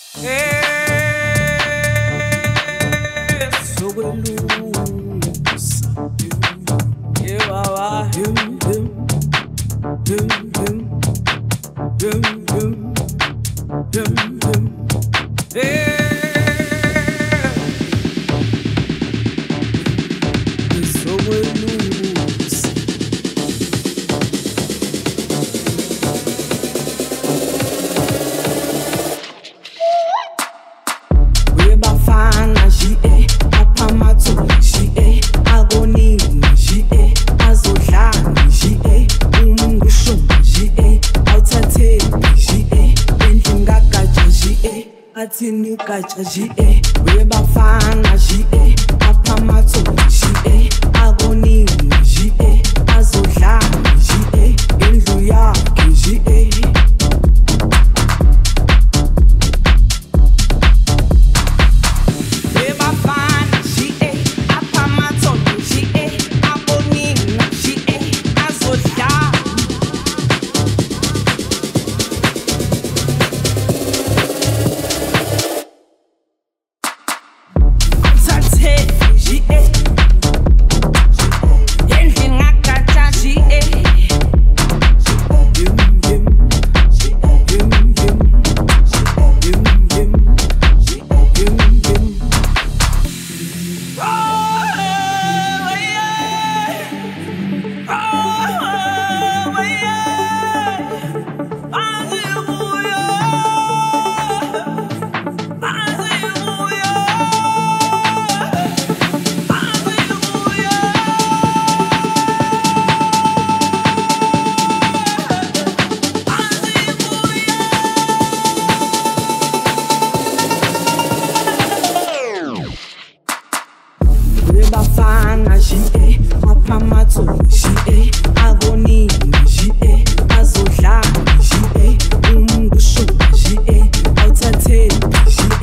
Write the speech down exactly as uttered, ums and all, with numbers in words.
Gacha G A, we bafana G A, apamato G A, agoni G A, azodlana G A, indlu yakhe G A. We bafana G A, apamato G A, agoni G A, azodlana. G A, endlini ngagatsha G A, yim yim, yim yim, yim yim, yim yim. Oh yeah, oh yeah, Hallelujah, Hallelujah. Bafana G A, apamato G A, agoni G A, azodlana G A, umngushu G A, awuthatheli G